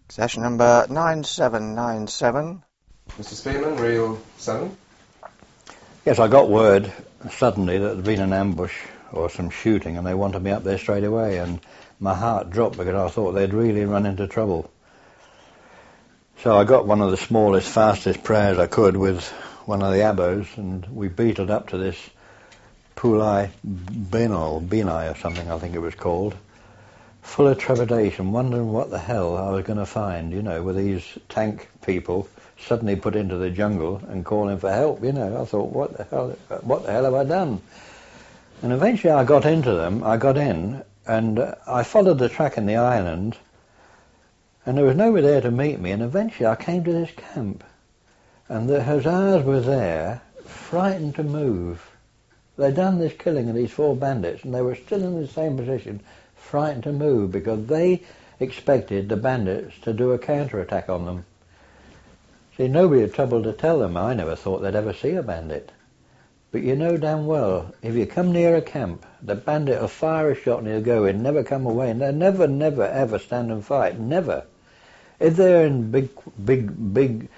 Session number 9797. Mr. Spearman, reel 7. Yes, I got word suddenly that there'd been an ambush or some shooting and they wanted me up there straight away, and my heart dropped because I thought they'd really run into trouble. So I got one of the smallest, fastest prayers I could with one of the abos, and we beetled up to this Pulai Binai or something I think it was called, full of trepidation, wondering what the hell I was going to find, with these tank people suddenly put into the jungle and calling for help, I thought, what the hell have I done? And eventually I got into them, I got in, and I followed the track in the island, and there was nobody there to meet me, and eventually I came to this camp, and the hussars were there, frightened to move. They'd done this killing of these 4 bandits, and they were still in the same position, frightened to move, because they expected the bandits to do a counter-attack on them. See, nobody had troubled to tell them. I never thought they'd ever see a bandit. But you know damn well, if you come near a camp, the bandit will fire a shot and he'll go in, never come away, and they'll never, never, ever stand and fight. Never. If they're in big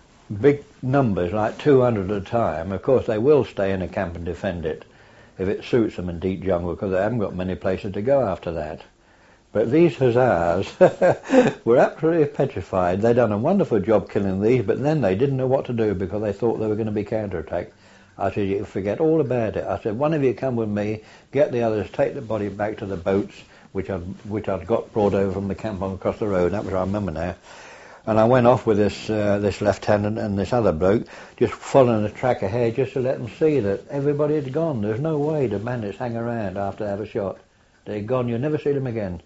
numbers, like 200 at a time, of course they will stay in a camp and defend it if it suits them in deep jungle, because they haven't got many places to go after that. But these hussars were absolutely petrified. They'd done a wonderful job killing these, but then they didn't know what to do because they thought they were going to be counterattacked. I said, you can forget all about it. I said, one of you come with me, get the others, take the body back to the boats, which I'd got brought over from the camp on across the road. That was what I remember now. And I went off with this lieutenant and this other bloke, just following the track ahead just to let them see that everybody had gone. There's no way the bandits hang around after they have a shot. They're gone. You'll never see them again.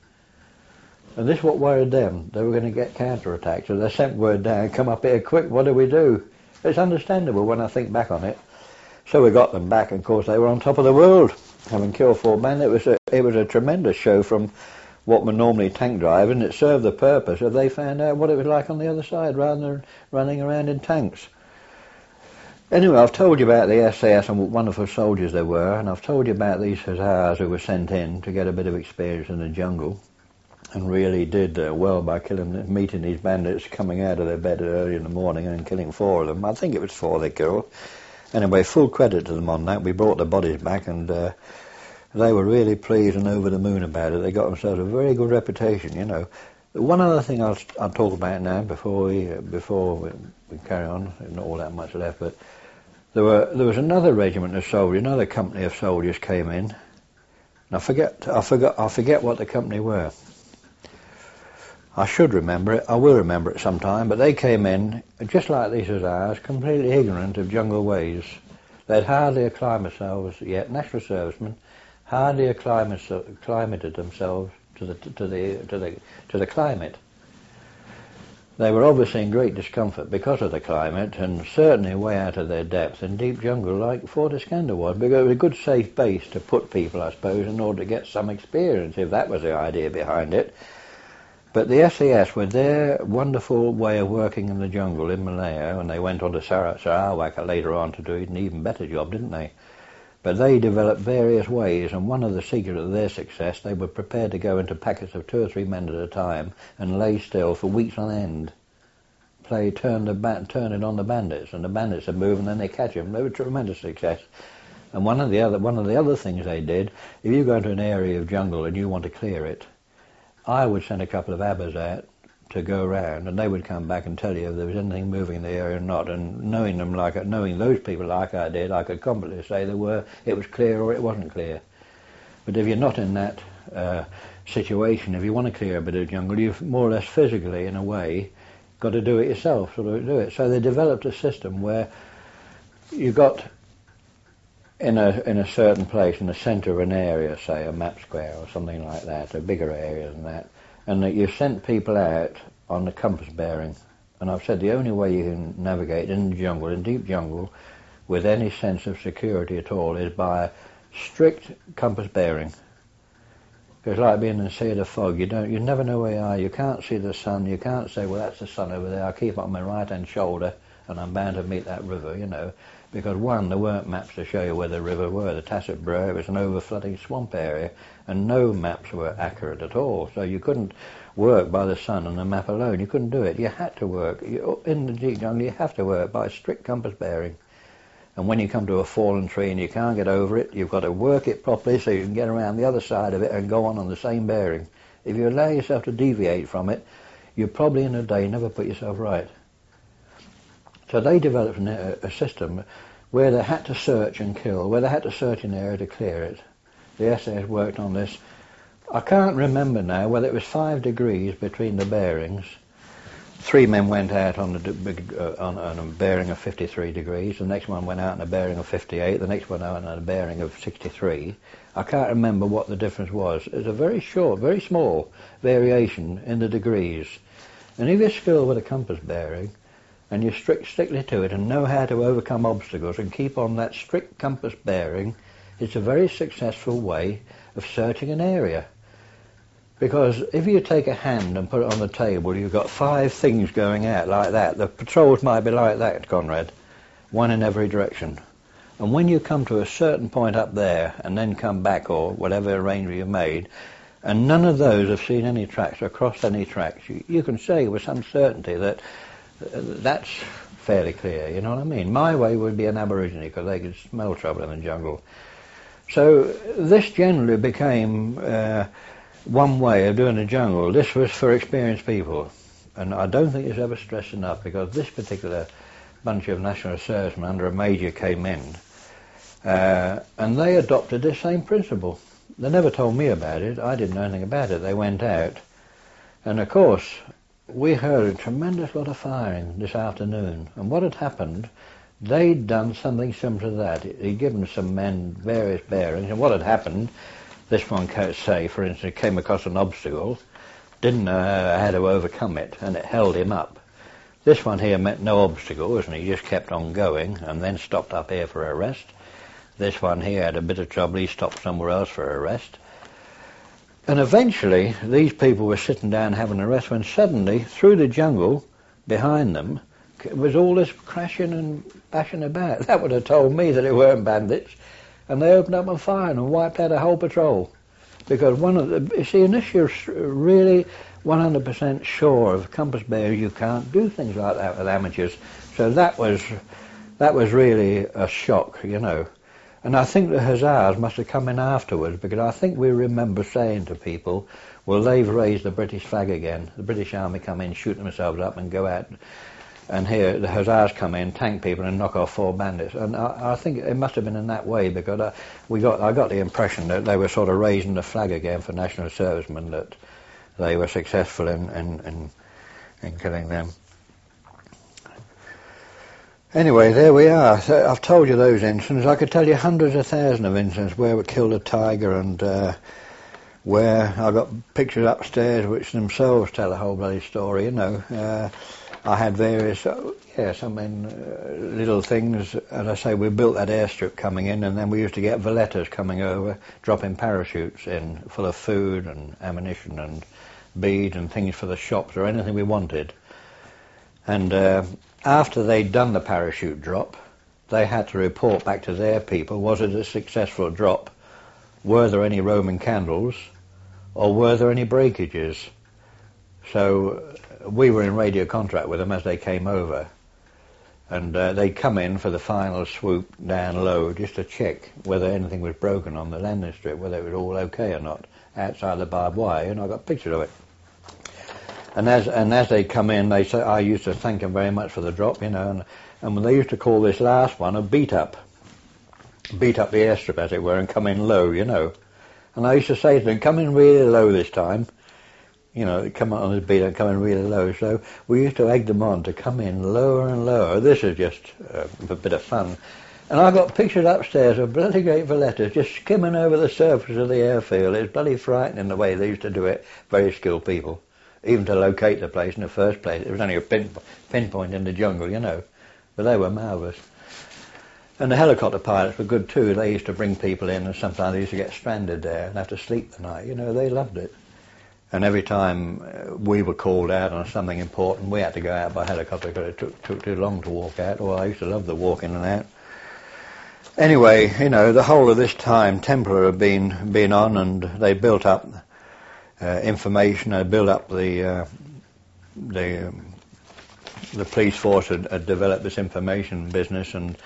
And this is what worried them. They were going to get counter-attacked. So they sent word down, come up here quick, what do we do? It's understandable when I think back on it. So we got them back, and of course they were on top of the world, having killed 4 men. It was a tremendous show from what were normally tank drive, and it served the purpose if they found out what it was like on the other side rather than running around in tanks. Anyway, I've told you about the SAS and what wonderful soldiers they were, and I've told you about these hussars who were sent in to get a bit of experience in the jungle, and really did well by meeting these bandits coming out of their bed early in the morning and killing 4 of them. I think it was 4 they killed. Anyway, full credit to them on that. We brought the bodies back, and they were really pleased and over the moon about it. They got themselves a very good reputation, One other thing I'll talk about now before we carry on. There's not all that much left, but there was another regiment of soldiers, another company of soldiers came in. And I forget what the company were. I should remember it. I will remember it sometime. But they came in just like these hussars, completely ignorant of jungle ways. They'd hardly acclimated themselves yet. National servicemen hardly acclimated themselves to the climate. They were obviously in great discomfort because of the climate, and certainly way out of their depth in deep jungle like Fort Iskander was, because it was a good safe base to put people, I suppose, in order to get some experience, if that was the idea behind it. But the SAS, with their wonderful way of working in the jungle in Malaya, and they went on to Sarawak later on to do an even better job, didn't they? But they developed various ways, and one of the secrets of their success, they were prepared to go into packets of 2 or 3 men at a time and lay still for weeks on end. Turn it on the bandits, and the bandits would move, and then they catch them. They were tremendous success. And one of the other things they did, if you go into an area of jungle and you want to clear it, I would send a couple of abbas out to go around, and they would come back and tell you if there was anything moving in the area or not. And knowing those people like I did, I could confidently say it was clear or it wasn't clear. But if you're not in that situation, if you want to clear a bit of jungle, you've more or less physically, in a way, got to do it yourself. So they developed a system where you got in a certain place, in the centre of an area, say a map square or something like that, a bigger area than that, and that you sent people out on the compass bearing. And I've said the only way you can navigate in the jungle, in deep jungle, with any sense of security at all, is by strict compass bearing. Because like being in a sea of fog, you never know where you are. You can't see the sun. You can't say, well, that's the sun over there. I'll keep it on my right-hand shoulder, and I'm bound to meet that river, Because one, there weren't maps to show you where the river were. The Tasset Brer was an overflooding swamp area, and no maps were accurate at all. So you couldn't. work by the sun and the map alone. You couldn't do it. You had to work. In the deep jungle, you have to work by a strict compass bearing. And when you come to a fallen tree and you can't get over it, you've got to work it properly so you can get around the other side of it and go on the same bearing. If you allow yourself to deviate from it, you probably in a day never put yourself right. So they developed a system where they had to search and kill, where they had to search an area to clear it. The SAS worked on this. I can't remember now whether it was 5 degrees between the bearings. 3 men went out on a bearing of 53 degrees. The next one went out on a bearing of 58. The next one out on a bearing of 63. I can't remember what the difference was. It's a very short, very small variation in the degrees. And if you're skilled with a compass bearing, and you strictly to it and know how to overcome obstacles and keep on that strict compass bearing, it's a very successful way of searching an area. Because if you take a hand and put it on the table, you've got 5 things going out like that. The patrols might be like that, Conrad, one in every direction. And when you come to a certain point up there and then come back, or whatever arrangement you've made, and none of those have seen any tracks or crossed any tracks, you can say with some certainty that that's fairly clear, you know what I mean? My way would be an Aborigine because they could smell trouble in the jungle. So this generally became one way of doing the jungle. This was for experienced people, and I don't think it's ever stressed enough, because this particular bunch of national servicemen under a major came in, and they adopted this same principle. They never told me about it. I didn't know anything about it. They went out, and of course we heard a tremendous lot of firing this afternoon, and what had happened, they'd done something similar to that. He'd given some men various bearings, and what had happened, this one can't say, for instance, came across an obstacle, didn't know how to overcome it, and it held him up. This one here met no obstacles, and he just kept on going, and then stopped up here for a rest. This one here had a bit of trouble, he stopped somewhere else for a rest. And eventually, these people were sitting down having a rest, when suddenly, through the jungle, behind them, was all this crashing and bashing about. That would have told me that it weren't bandits. And they opened up and fired and wiped out a whole patrol. Because you see, unless you're really 100% sure of compass bearers, you can't do things like that with amateurs. So that was really a shock, you know. And I think the Hussars must have come in afterwards, because I think we remember saying to people, well, they've raised the British flag again. The British Army come in, shoot themselves up and go out. And here the Hussars come in, tank people and knock off 4 bandits. And I think it must have been in that way, because I got the impression that they were sort of raising the flag again for national servicemen, that they were successful in killing them. Anyway, there we are. So I've told you those incidents. I could tell you hundreds of thousands of incidents where we killed a tiger, and where I got pictures upstairs which themselves tell a whole bloody story, you know. I had various, little things. As I say, we built that airstrip coming in, and then we used to get valettas coming over, dropping parachutes in full of food and ammunition and beads and things for the shops or anything we wanted. And after they'd done the parachute drop, they had to report back to their people, was it a successful drop? Were there any Roman candles? Or were there any breakages? So we were in radio contact with them as they came over. And they'd come in for the final swoop down low just to check whether anything was broken on the landing strip, whether it was all okay or not, outside the barbed wire, and I got pictures of it. And as they come in, they say, I used to thank them very much for the drop, you know, and they used to call this last one a beat up the airstrip, as it were, and come in low, you know. And I used to say to them, come in really low this time, you know, come on this beat and come in really low. So we used to egg them on to come in lower and lower. This is just a bit of fun. And I got pictures upstairs of bloody great valettas just skimming over the surface of the airfield. It's bloody frightening the way they used to do it. Very skilled people. Even to locate the place in the first place. It was only a pinpoint in the jungle, you know. But they were marvellous. And the helicopter pilots were good too. They used to bring people in, and sometimes they used to get stranded there and have to sleep the night. You know, they loved it. And every time we were called out on something important, we had to go out by helicopter because it took too long to walk out. Well, I used to love the walk in and out. Anyway, you know, the whole of this time Templar have been on, and they built up information. I built up the police force had developed this information business, and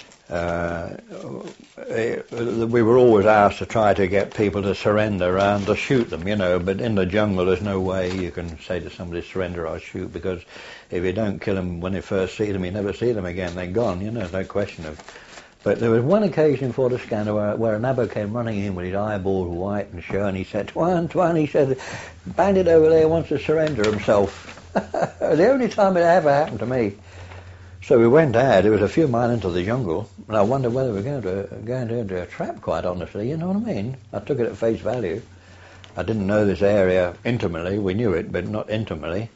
we were always asked to try to get people to surrender and to shoot them, but in the jungle there's no way you can say to somebody surrender or shoot, because if you don't kill them when you first see them, you never see them again, they're gone, no question of. But there was one occasion for the scanner where an Abbo came running in with his eyeballs white and shown. He said, Tuan, he said, bandit over there wants to surrender himself. The only time it ever happened to me. So we went out. It was a few miles into the jungle, and I wondered whether we were going into a trap, quite honestly, you know what I mean? I took it at face value. I didn't know this area intimately. We knew it, but not intimately.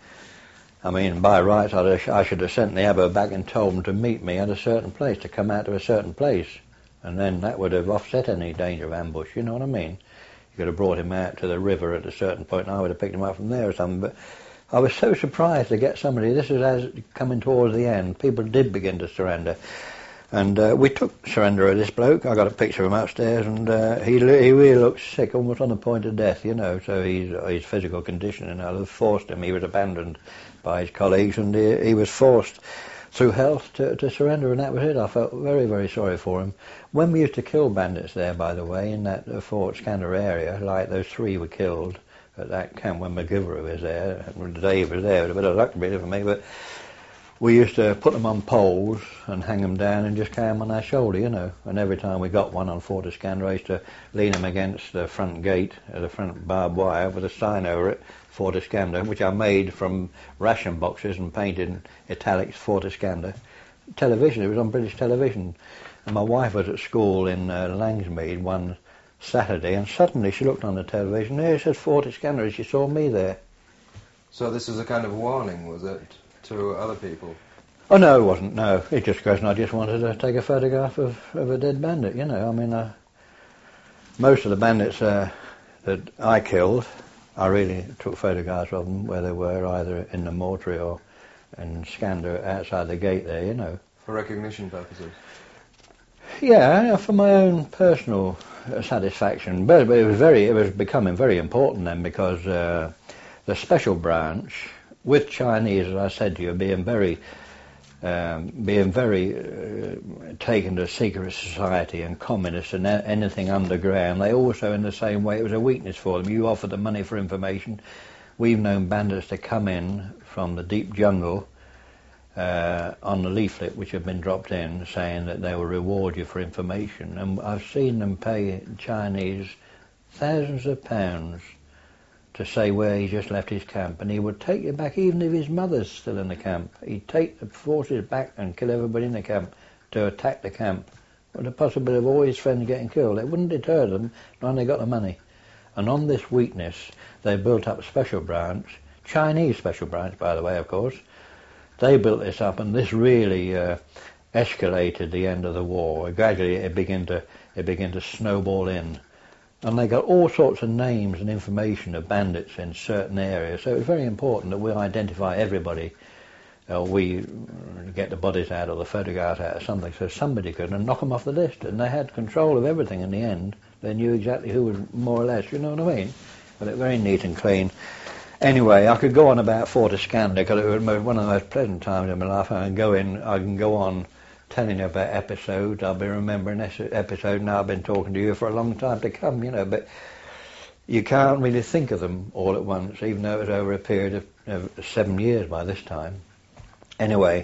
I mean, by rights, I should have sent the Abbo back and told him to meet me at a certain place, to come out to a certain place, and then that would have offset any danger of ambush, you know what I mean? You could have brought him out to the river at a certain point, and I would have picked him up from there or something, but I was so surprised to get somebody. This is as coming towards the end. People did begin to surrender. And we took surrender of this bloke. I got a picture of him upstairs, and he really looked sick, almost on the point of death, so his physical condition, forced him. He was abandoned by his colleagues, and he was forced through health to surrender, and that was it. I felt very, very sorry for him. When we used to kill bandits there, by the way, in that Fort Scanner area, like those 3 were killed at that camp when McGivery was there, Dave was there, it was a bit of luck really for me, but we used to put them on poles and hang them down and just carry them on our shoulder, and every time we got one on Fort Scanner, I used to lean them against the front gate, the front barbed wire with a sign over it, Fort Scanner, which I made from ration boxes and painted in italics, Fort Scanner. Television, it was on British television, and my wife was at school in Langsmead one Saturday, and suddenly she looked on the television, there it says Fort Scanner, and she saw me there. So this was a kind of warning, was it, to other people? Oh no, it wasn't, no. It just goes, and I just wanted to take a photograph of a dead bandit, most of the bandits that I killed, I really took photographs of them where they were, either in the mortuary or in Scander outside the gate there, For recognition purposes? Yeah, for my own personal satisfaction, but it was becoming very important then, because the special branch, with Chinese, as I said to you, being very taken to secret society and communists and anything underground, they also, in the same way, it was a weakness for them. You offer them money for information. We've known bandits to come in from the deep jungle on the leaflet which had been dropped in, saying that they will reward you for information, and I've seen them pay Chinese thousands of pounds to say where he just left his camp, and he would take you back even if his mother's still in the camp. He'd take the forces back and kill everybody in the camp to attack the camp, with the possibility of all his friends getting killed. It wouldn't deter them, not when they got the money. And on this weakness they built up a special branch, Chinese special branch by the way, of course. They built this up, and this really escalated the end of the war. Gradually it began to snowball in, and they got all sorts of names and information of bandits in certain areas. So it was very important that we identify everybody. We get the bodies out or the photographs out or something, so somebody could knock them off the list. And they had control of everything in the end. They knew exactly who was more or less, you know what I mean? But it very neat and clean. Anyway, I could go on about Fort Scanner because it was one of the most pleasant times in my life. I can go on telling you about episodes. I'll be remembering this episode now. I've been talking to you for a long time to come, but you can't really think of them all at once, even though it was over a period of 7 years by this time. Anyway,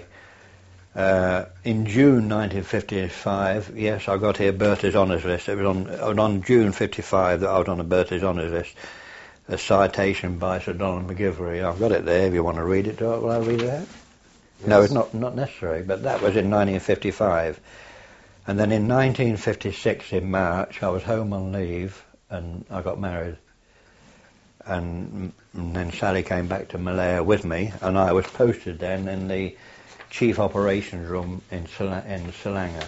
in June 1955, yes, I got here Bertie's Honours List. It was on June 55 that I was on the Bertie's Honours List. A citation by Sir Donald McGivery. I've got it there if you want to read it. Will I read it out? Yes. No, it's not necessary, but that was in 1955. And then in 1956, in March, I was home on leave and I got married. And then Sally came back to Malaya with me, and I was posted then in the Chief Operations Room in Selangor.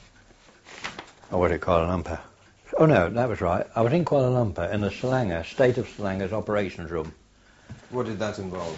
Or what do you call it, Lumpur? Oh no, that was right. I was in Kuala Lumpur in the Selangor, State of Selangor's operations room. What did that involve?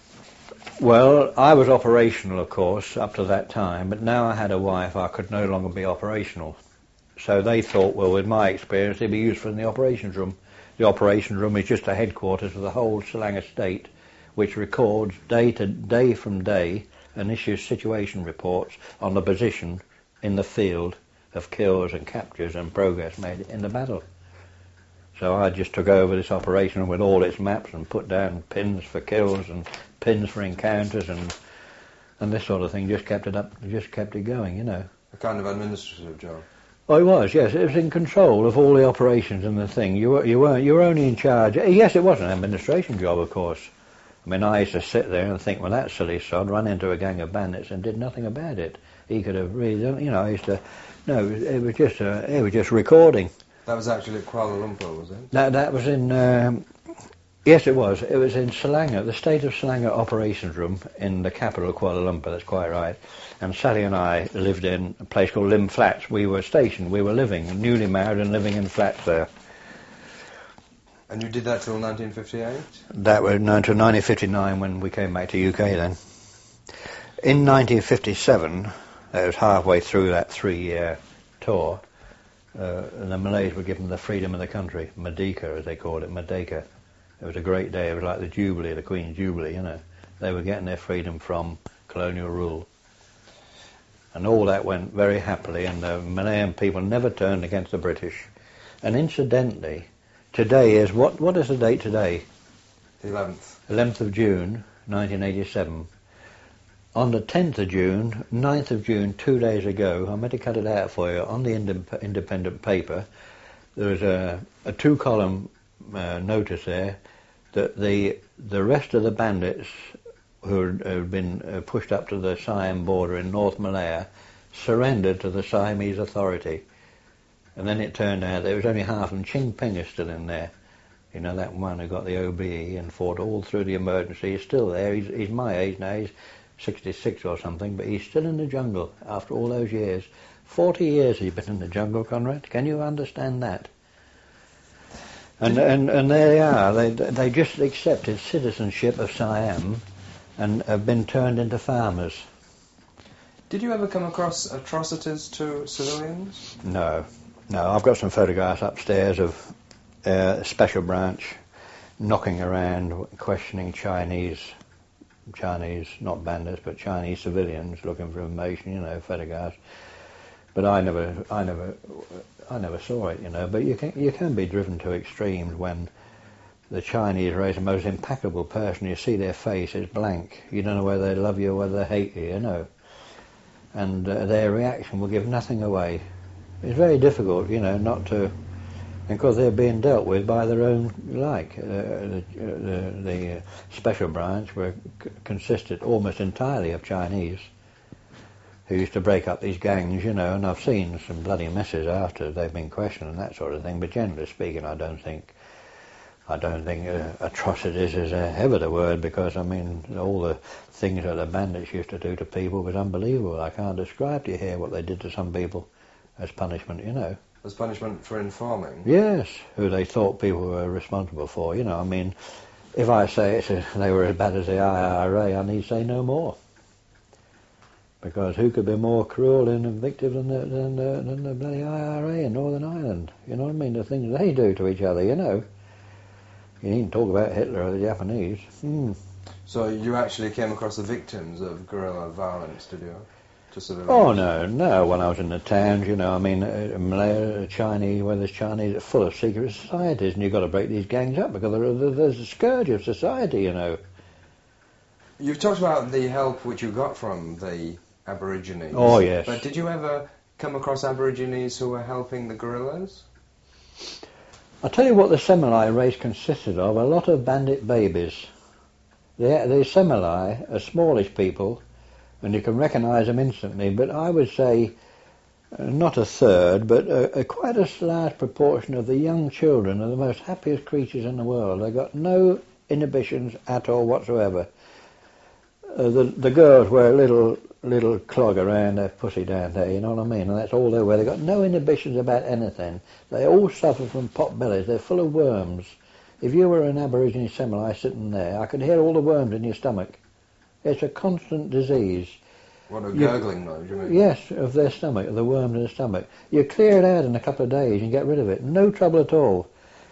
Well, I was operational, of course, up to that time, but now I had a wife, I could no longer be operational. So they thought, well, with my experience, it'd be useful in the operations room. The operations room is just the headquarters of the whole Selangor state, which records day from day and issues situation reports on the position in the field of kills and captures and progress made in the battle. So I just took over this operation with all its maps and put down pins for kills and pins for encounters and this sort of thing. Just kept it going, you know. A kind of administrative job. Oh, it was, yes. It was in control of all the operations and the thing. You were only in charge. Yes, it was an administration job, of course. I mean, I used to sit there and think, well, that silly sod ran into a gang of bandits and did nothing about it. He could have really done, you know. I used to. No, it was just recording. That was actually at Kuala Lumpur, was it? That was in. Yes, it was. It was in Selangor, the State of Selangor Operations Room in the capital of Kuala Lumpur. That's quite right. And Sally and I lived in a place called Lim Flats. We were stationed. We were living, newly married, and living in flats there. And you did that till 1958? That was until 1959 when we came back to UK then. In 1957, it was halfway through that 3-year tour, the Malays were given the freedom of the country, Merdeka as they called it, Merdeka. It was a great day. It was like the Jubilee, the Queen's Jubilee, you know. They were getting their freedom from colonial rule. And all that went very happily, and the Malayan people never turned against the British. And incidentally, today is, what is the date today? The 11th. 11th of June, 1987. On the 10th of June, 9th of June, 2 days ago, I meant to cut it out for you, on the independent paper, there was a 2-column notice there that the rest of the bandits who had been pushed up to the Siam border in North Malaya surrendered to the Siamese authority. And then it turned out there was only half, and Ching Ping is still in there. You know, that one who got the OBE and fought all through the emergency. He's still there. He's my age now. He's 66 or something, but he's still in the jungle after all those years. 40 years he's been in the jungle, Conrad. Can you understand that? And there they are. They just accepted citizenship of Siam and have been turned into farmers. Did you ever come across atrocities to civilians? No. I've got some photographs upstairs of Special Branch knocking around, questioning Chinese, not bandits, but Chinese civilians looking for information, you know, photographs. But I never saw it, you know. But you can be driven to extremes when the Chinese raise the most impeccable person. You see their face is blank. You don't know whether they love you or whether they hate you, you know. And their reaction will give nothing away. It's very difficult, you know, not to, because they're being dealt with by their own like. The Special Branch consisted almost entirely of Chinese who used to break up these gangs, you know, and I've seen some bloody messes after they've been questioned and that sort of thing. But generally speaking, I don't think atrocities is ever the word, because I mean all the things that the bandits used to do to people was unbelievable. I can't describe to you here what they did to some people as punishment, you know. As punishment for informing? Yes, who they thought people were responsible for, you know. I mean, if I say they were as bad as the IRA, I need say no more. Because who could be more cruel and vindictive than the bloody IRA in Northern Ireland? You know what I mean? The things they do to each other, you know. You needn't talk about Hitler or the Japanese. So you actually came across the victims of guerrilla violence, did you? Oh, no. When I was in the towns, you know, I mean, Malaya, Chinese, where there's Chinese, are full of secret societies, and you've got to break these gangs up because there's a scourge of society, you know. You've talked about the help which you got from the Aborigines. Oh, yes. But did you ever come across Aborigines who were helping the guerrillas? I'll tell you what the Semilai race consisted of, a lot of bandit babies. The Semilai are smallish people, and you can recognise them instantly, but I would say not a third, but quite a large proportion of the young children are the most happiest creatures in the world. They've got no inhibitions at all whatsoever. The girls wear a little clog around their pussy down there, you know what I mean? And that's all they wear. They've got no inhibitions about anything. They all suffer from pot bellies. They're full of worms. If you were an Aborigine Semilai sitting there, I could hear all the worms in your stomach. It's a constant disease. What, a gurgling noise, you mean? Yes, of their stomach, of the worms in the stomach. You clear it out in a couple of days and get rid of it. No trouble at all.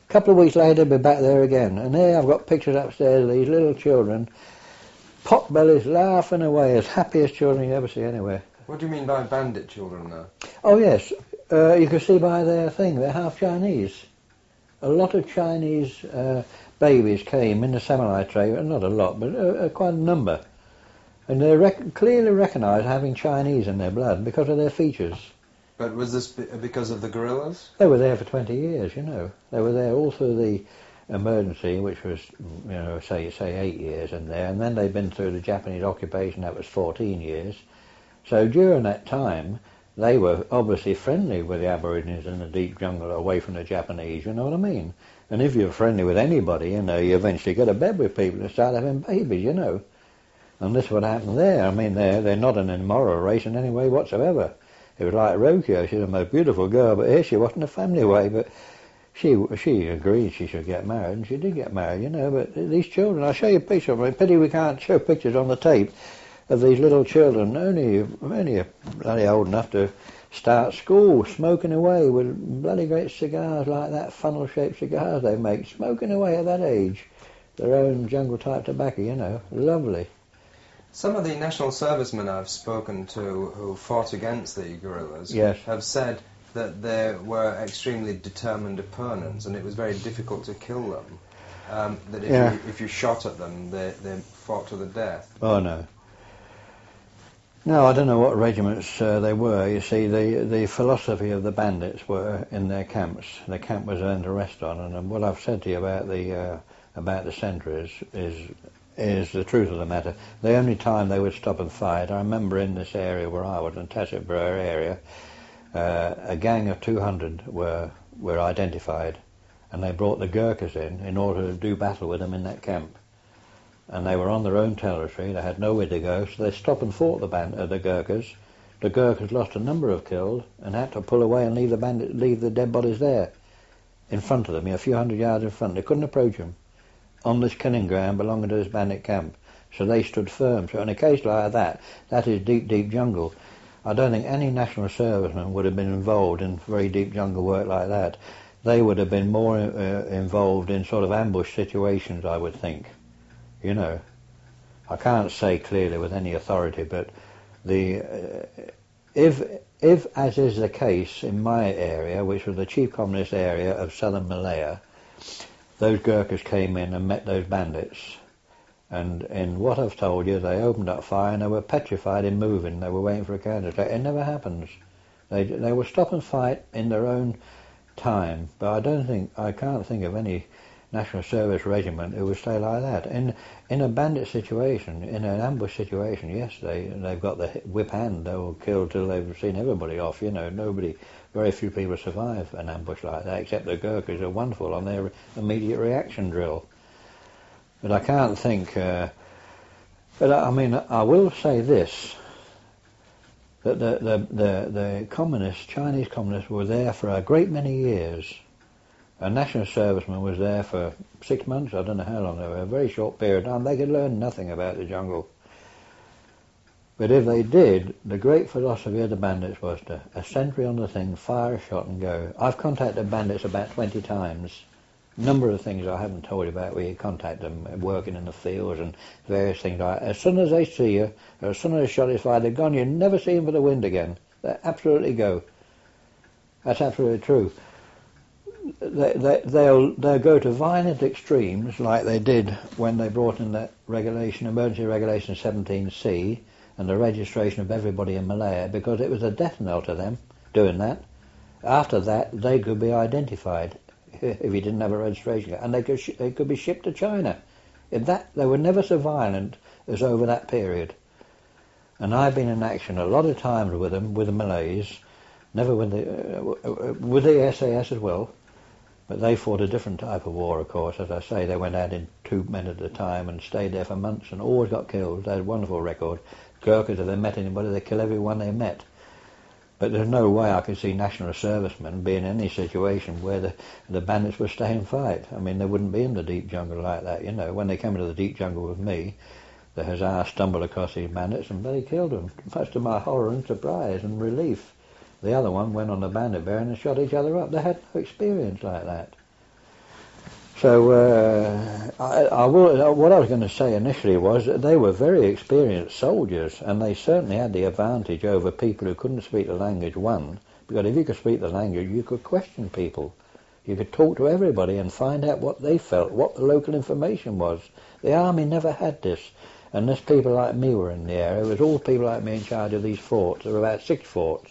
A couple of weeks later, we're back there again. And there I've got pictures upstairs of these little children, pot-bellies, laughing away, as happy as children you ever see anywhere. What do you mean by bandit children now? Oh, yes. You can see by their thing, they're half Chinese. A lot of Chinese babies came in the Semolite trade, not a lot, but quite a number. And they're clearly recognised having Chinese in their blood because of their features. But was this because of the guerrillas? They were there for 20 years, you know. They were there all through the emergency, which was, you know, say 8 years in there, and then they'd been through the Japanese occupation, that was 14 years. So during that time, they were obviously friendly with the Aborigines in the deep jungle away from the Japanese, you know what I mean? And if you're friendly with anybody, you know, you eventually go to bed with people and start having babies, you know. And this is what happened there. I mean, they're not an immoral race in any way whatsoever. It was like Rokio, she's the most beautiful girl, but here she wasn't a family way, but she agreed she should get married, and she did get married, you know, but these children, I'll show you a picture of them. Pity we can't show pictures on the tape of these little children, only bloody old enough to start school, smoking away with bloody great cigars like that, funnel-shaped cigars they make, smoking away at that age. Their own jungle-type tobacco, you know, lovely. Some of the national servicemen I've spoken to who fought against the guerrillas Yes. have said that they were extremely determined opponents and it was very difficult to kill them. That if you shot at them, they fought to the death. Oh, no. No, I don't know what regiments they were. You see, the philosophy of the bandits were in their camps. The camp was earned a rest on, and what I've said to you about the sentries is the truth of the matter. The only time they would stop and fight, I remember in this area where I was, in Tassetborough area, a gang of 200 were identified, and they brought the Gurkhas in order to do battle with them in that camp. And they were on their own territory, they had nowhere to go, so they stopped and fought the Gurkhas. The Gurkhas lost a number of killed and had to pull away and leave the dead bodies there, in front of them, a few hundred yards in front. They couldn't approach them on this killing ground belonging to this bandit camp. So they stood firm. So in a case like that, that is deep, deep jungle. I don't think any national serviceman would have been involved in very deep jungle work like that. They would have been more involved in sort of ambush situations, I would think. You know, I can't say clearly with any authority, but if as is the case in my area, which was the chief communist area of southern Malaya, those Gurkhas came in and met those bandits, and in what I've told you, they opened up fire and they were petrified in moving. They were waiting for a counter-attack. It never happens. They will stop and fight in their own time, but I can't think of any national service regiment who would stay like that. In a bandit situation, in an ambush situation, yes, they've got the whip hand. They will kill till they've seen everybody off. You know, very few people survive an ambush like that, except the Gurkhas are wonderful on their immediate reaction drill. But I can't think. But I mean, I will say this: that the communists, Chinese communists, were there for a great many years. A national serviceman was there for 6 months, I don't know how long they were, a very short period of time. They could learn nothing about the jungle. But if they did, the great philosophy of the bandits was to a sentry on the thing, fire a shot and go. I've contacted bandits about 20 times. A number of things I haven't told you about where you contact them, working in the fields and various things like that. As soon as they see you, or as soon as a shot is fired, they're gone. You never see them for the wind again. They absolutely go. That's absolutely true. They'll go to violent extremes like they did when they brought in that regulation, emergency regulation 17C, and the registration of everybody in Malaya, because it was a death knell to them doing that. After that, they could be identified if you didn't have a registration, and they could be shipped to China. They were never so violent as over that period. And I've been in action a lot of times with them, with the Malays, never with the SAS as well. But they fought a different type of war, of course. As I say, they went out in 2 men at a time and stayed there for months and always got killed. They had a wonderful record. Gurkhas, if they met anybody, they kill everyone they met. But there's no way I could see national servicemen be in any situation where the bandits would stay and fight. I mean, they wouldn't be in the deep jungle like that, you know. When they came into the deep jungle with me, the Hussars stumbled across these bandits and bloody killed them, much to my horror and surprise and relief. The other one went on the bandit bear and shot each other up. They had no experience like that. So what I was going to say initially was that they were very experienced soldiers, and they certainly had the advantage over people who couldn't speak the language, one, because if you could speak the language, you could question people. You could talk to everybody and find out what they felt, what the local information was. The army never had this. Unless people like me were in the area. It was all people like me in charge of these forts. There were about 6 forts.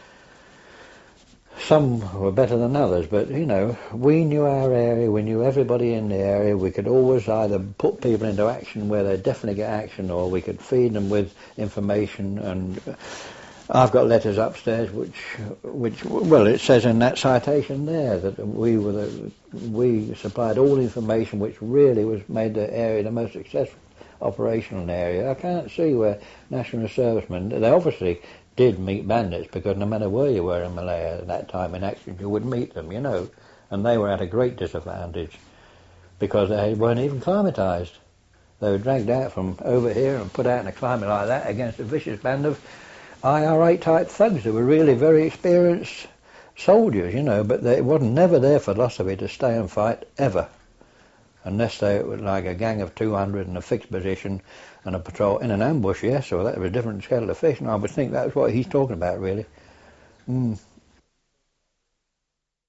Some were better than others, but, you know, we knew our area, we knew everybody in the area. We could always either put people into action where they'd definitely get action, or we could feed them with information. And I've got letters upstairs which well, it says in that citation there that we supplied all the information which really made the area the most successful operational area. I can't see where national servicemen, they obviously did meet bandits, because no matter where you were in Malaya at that time in action, you would meet them, you know, and they were at a great disadvantage because they weren't even climatised. They were dragged out from over here and put out in a climate like that against a vicious band of IRA type thugs who were really very experienced soldiers, you know, but it wasn't never their philosophy to stay and fight ever, unless they were like a gang of 200 in a fixed position and a patrol in an ambush. Yes, or that was a different kettle of fish, and I would think that's what he's talking about, really.